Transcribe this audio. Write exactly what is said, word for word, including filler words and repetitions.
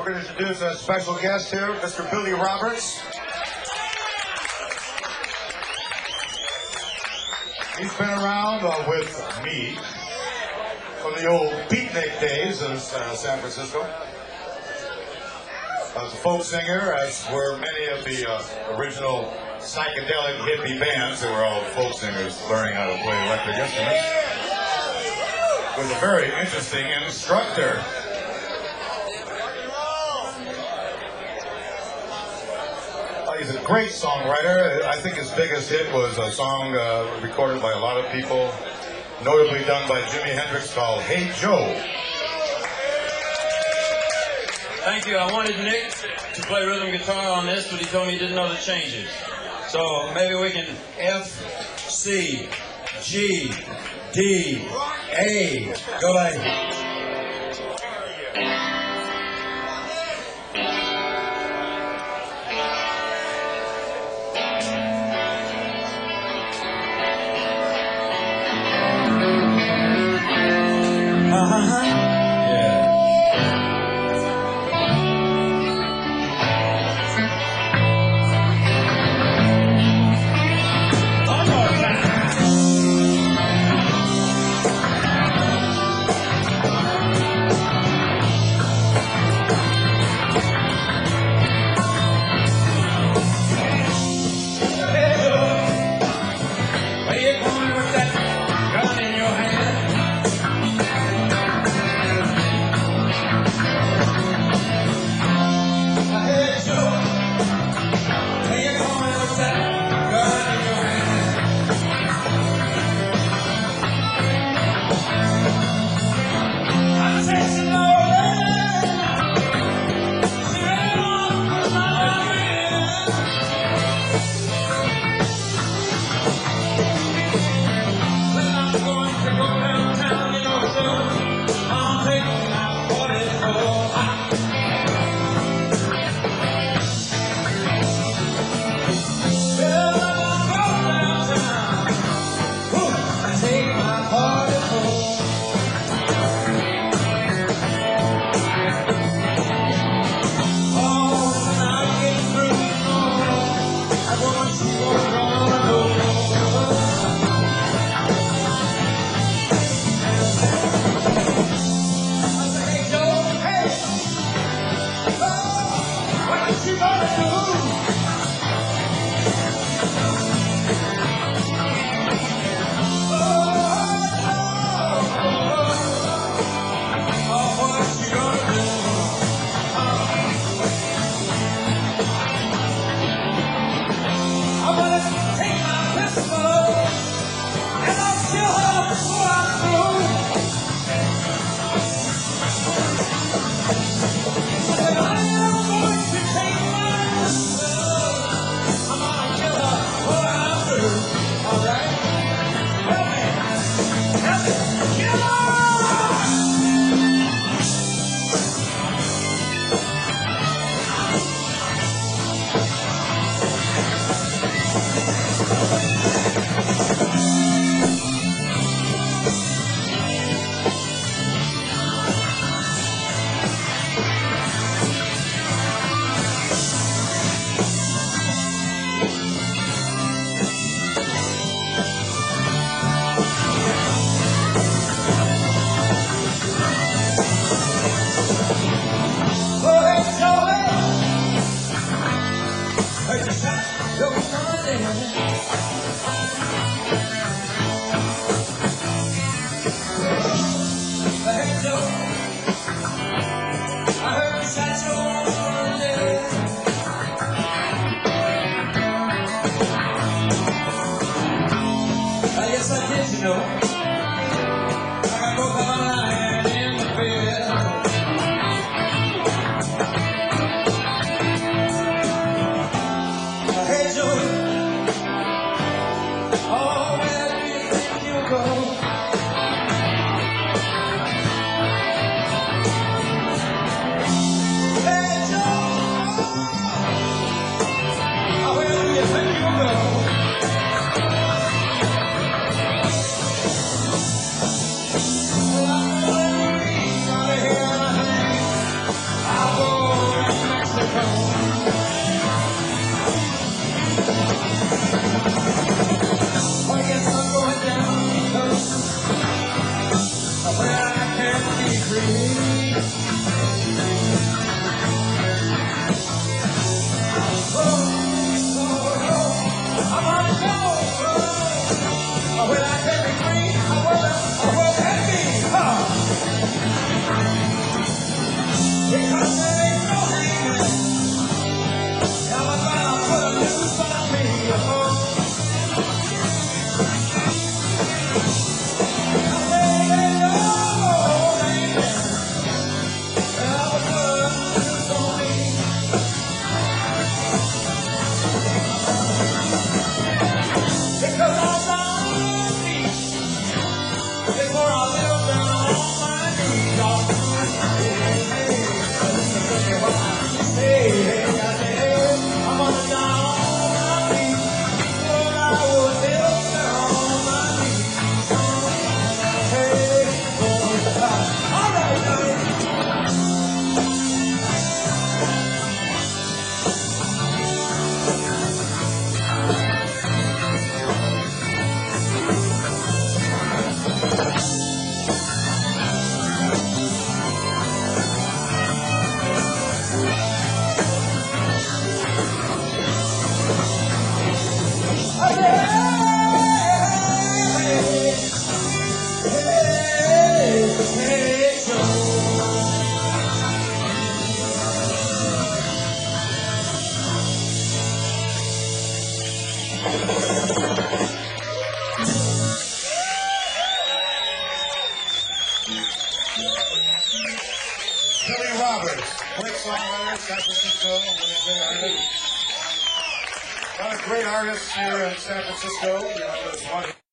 We're going to introduce a special guest here, Mister Billy Roberts. He's been around uh, with me from the old beatnik days of uh, San Francisco. As a folk singer, as were many of the uh, original psychedelic hippie bands that were all folk singers learning how to play electric instruments. Was a very interesting instructor. Uh, he's a great songwriter. I think his biggest hit was a song uh, recorded by a lot of people, notably done by Jimi Hendrix, called Hey Joe. Thank you. I wanted Nick to play rhythm guitar on this, but he told me he didn't know the changes. So maybe we can F, C, G, D, A. Go ahead. I guess I'm going down because where I can be free. Oh, oh, oh, I wanna go oh, where I can be free. I wanna, I wanna be, huh? Because there ain't no hanging. Alabama put a noose on me. Oh. Billy Roberts, great songwriter, San Francisco. A lot of great artists here in San Francisco. You know, there's one